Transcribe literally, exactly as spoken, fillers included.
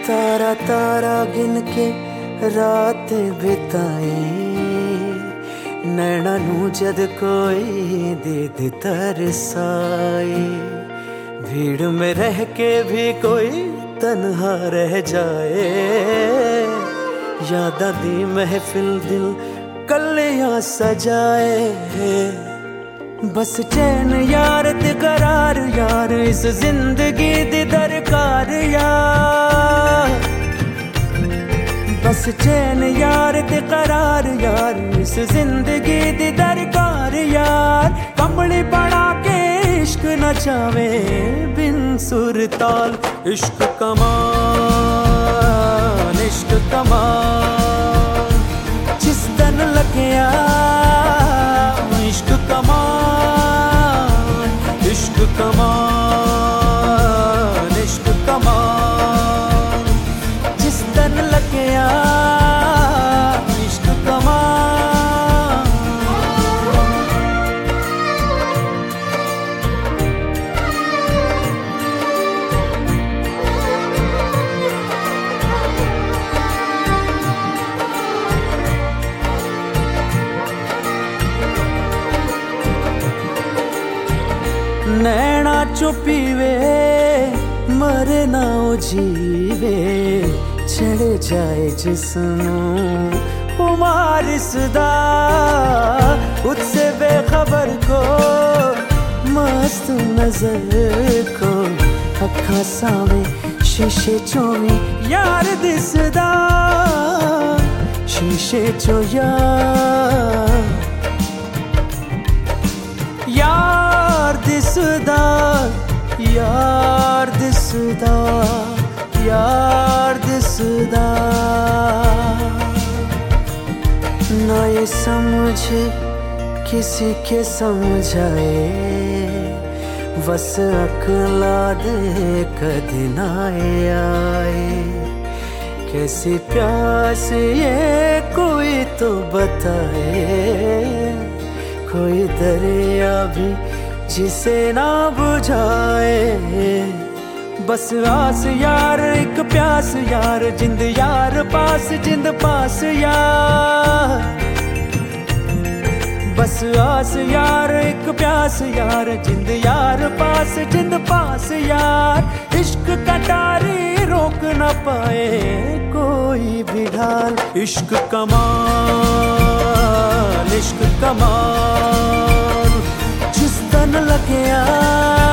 तारा तारा गिन के रात बिताई, नैना नू जद कोई दीद तरसाई। भीड़ में रह के भी कोई तन्हा रह जाए, यादा दी महफिल दिल कलियां सजाए। बस चैन यार ते करार यार, इस जिंदगी दी दरकार यार। बस चैन यार ते करार यार, इस जिंदगी दी दरकार यार। कमली बना के इश्क नचावे बिन सुर ताल, इश्क कमाल इश्क कमाल। जिस दिन लग्या इश्क कमाल, इश्क कमाल इश्क कमाल। जिस दिन लग्या इश्क कमाल। नैना चुपीवे मरे ना जीवे, चढ़ जाए जिस्मों खुमार सदा। उससे बेखबर को मस्त नजर को, अखा सावे शीशे चोवी यार दिसदा। शीशे चो यार यार दिसदा, यार दिसदा, यार दिसदा। ना ये समझ किसी के समझाए, बस अकला दे कदी ना आए। कैसी प्यास ये कोई तो बताए, कोई दरिया भी जिसे ना बुझाए। बस आस यार एक प्यास यार, जिंद यार पास जिंद पास यार। बस आस यार एक प्यास यार, जिंद यार पास जिंद पास यार। इश्क कटारी रोक न पाए कोई भी ढाल, इश्क कमाल इश्क कमाल। जिस दिन लग्या